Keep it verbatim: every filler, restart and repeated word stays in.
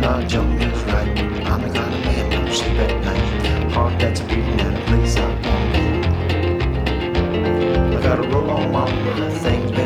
Uh, Joe is right. I'm the kind of man who don't sleep at night. Heart that's beating at a place I wanna be. I got a roll on my thing